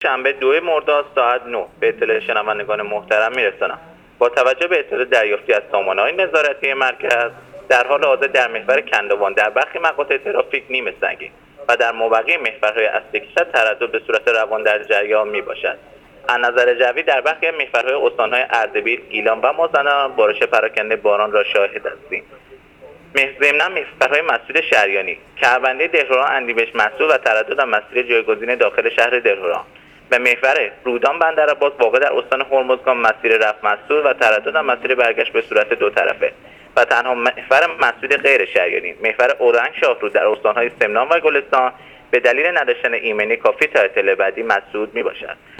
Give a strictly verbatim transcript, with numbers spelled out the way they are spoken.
شنبه دو مرداد ساعت نه به اطلاع شنوندگان محترم میرسانم. با توجه به اطلاع دریافتی از سامانه‌های نظارتی مرکز، در حال حاضر در محور کندوان در برخی مقاطع ترافیک نیمه سنگین و در مابقی محورهای اصلی کشور تردد به صورت روان در جریان میباشد. از نظر جوی در برخی محورهای استان‌های اردبیل، گیلان و مازندران بارش پراکنده باران را شاهد هستیم. ضمناً محورهای مسجد شریانی، کهربنده دهران اندیبش محصول و تردد در مسیر جایگزین داخل شهر دهران و محور رودان بندرعباس واقع در استان هرمزگان مسیر رفت محصول و تردد در مسیر برگشت به صورت دو طرفه و تنها محور مسجد غیر شریانی محور اورنگ شاهرود در استان‌های سمنان و گلستان به دلیل نداشتن ایمنی کافی تا اطلاع بعدی مسدود میباشد.